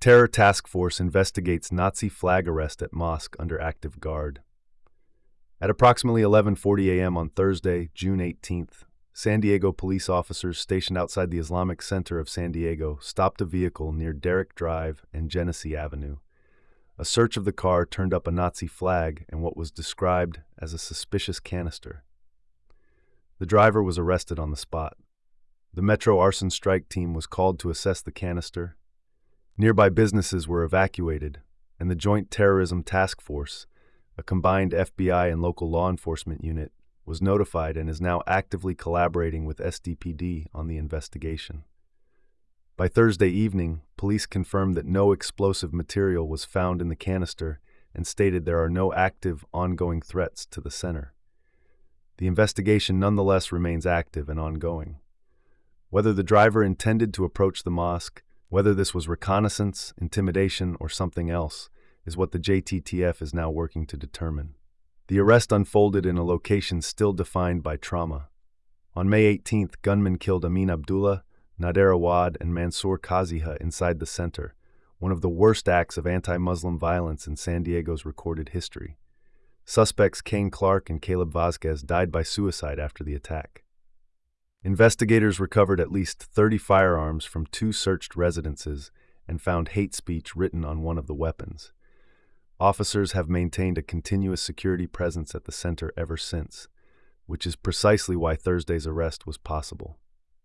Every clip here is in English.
Terror Task Force investigates Nazi flag arrest at mosque under active guard. At approximately 11:40 a.m. on Thursday, June 18th, San Diego police officers stationed outside the Islamic Center of San Diego stopped a vehicle near Derrick Drive and Genesee Avenue. A search of the car turned up a Nazi flag and what was described as a suspicious canister. The driver was arrested on the spot. The Metro Arson Strike Team was called to assess the canister. Nearby businesses were evacuated, and the Joint Terrorism Task Force, a combined FBI and local law enforcement unit, was notified and is now actively collaborating with SDPD on the investigation. By Thursday evening, police confirmed that no explosive material was found in the canister and stated there are no active, ongoing threats to the center. The investigation nonetheless remains active and ongoing. Whether the driver intended to approach the mosque, whether this was reconnaissance, intimidation, or something else, is what the JTTF is now working to determine. The arrest unfolded in a location still defined by trauma. On May 18th, gunmen killed Amin Abdullah, Nader Awad, and Mansour Kaziha inside the center, one of the worst acts of anti-Muslim violence in San Diego's recorded history. Suspects Kane Clark and Caleb Vasquez died by suicide after the attack. Investigators recovered at least 30 firearms from 2 searched residences and found hate speech written on one of the weapons. Officers have maintained a continuous security presence at the center ever since, which is precisely why Thursday's arrest was possible.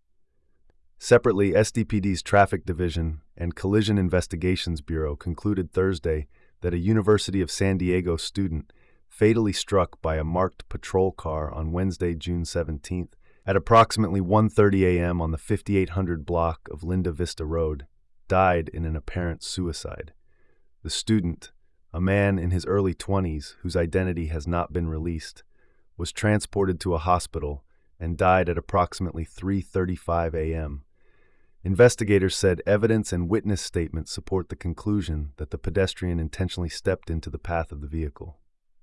Separately, SDPD's Traffic Division and Collision Investigations Bureau concluded Thursday that a University of San Diego student fatally struck by a marked patrol car on Wednesday, June 17th, at approximately 1:30 a.m. on the 5800 block of Linda Vista Road, died in an apparent suicide. The student, a man in his early 20s whose identity has not been released, was transported to a hospital and died at approximately 3:35 a.m. Investigators said evidence and witness statements support the conclusion that the pedestrian intentionally stepped into the path of the vehicle.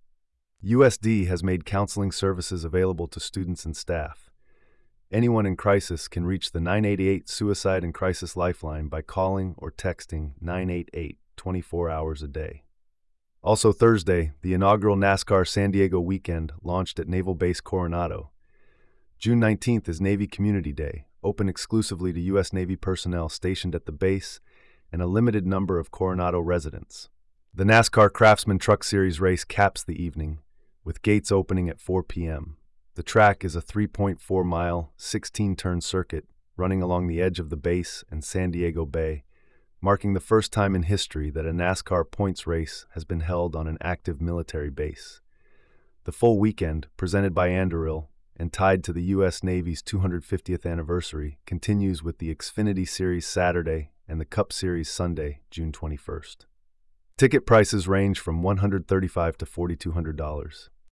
USD has made counseling services available to students and staff. Anyone in crisis can reach the 988 Suicide and Crisis Lifeline by calling or texting 988 24 hours a day. Also Thursday, the inaugural NASCAR San Diego weekend launched at Naval Base Coronado. June 19th is Navy Community Day, open exclusively to U.S. Navy personnel stationed at the base and a limited number of Coronado residents. The NASCAR Craftsman Truck Series race caps the evening, with gates opening at 4 p.m. The track is a 3.4-mile, 16-turn circuit running along the edge of the base and San Diego Bay, marking the first time in history that a NASCAR points race has been held on an active military base. The full weekend, presented by Anduril and tied to the U.S. Navy's 250th anniversary, continues with the Xfinity Series Saturday and the Cup Series Sunday, June 21st. Ticket prices range from $135 to $4,200.